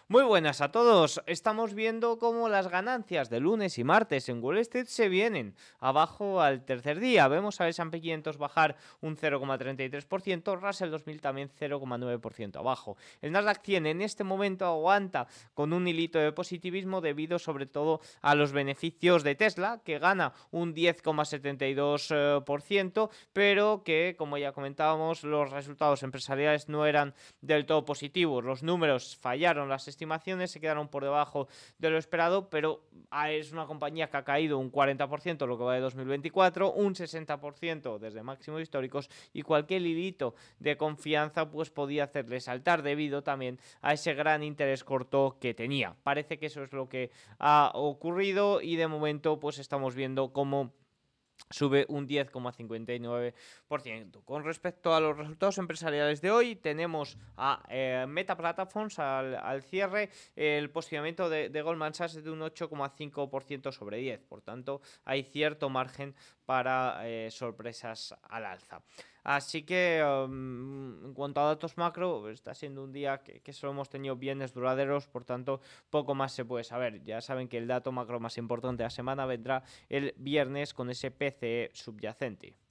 Muy buenas a todos. Estamos viendo cómo las ganancias de lunes y martes en Wall Street se vienen abajo al tercer día. Vemos al S&P 500 bajar un 0,33%, Russell 2000 también 0,9% abajo. El Nasdaq 100 en este momento aguanta con un hilito de positivismo debido sobre todo a los beneficios de Tesla, que gana un 10,72%, pero que, como ya comentábamos, los resultados empresariales no eran del todo positivos. Los números fallaron, las estimaciones se quedaron por debajo de lo esperado, pero es una compañía que ha caído un 40% lo que va de 2024, un 60% desde máximos históricos, y cualquier hilito de confianza pues podía hacerle saltar debido también a ese gran interés corto que tenía. Parece que eso es lo que ha ocurrido y de momento pues estamos viendo cómo sube un 10,59%. Con respecto a los resultados empresariales de hoy, tenemos a Meta Platforms al cierre, el posicionamiento de Goldman Sachs de un 8,5% sobre 10. Por tanto, hay cierto margen para sorpresas al alza. Así que en cuanto a datos macro, está siendo un día que solo hemos tenido bienes duraderos, por tanto, poco más se puede saber. Ya saben que el dato macro más importante de la semana vendrá el viernes con ese PCE subyacente.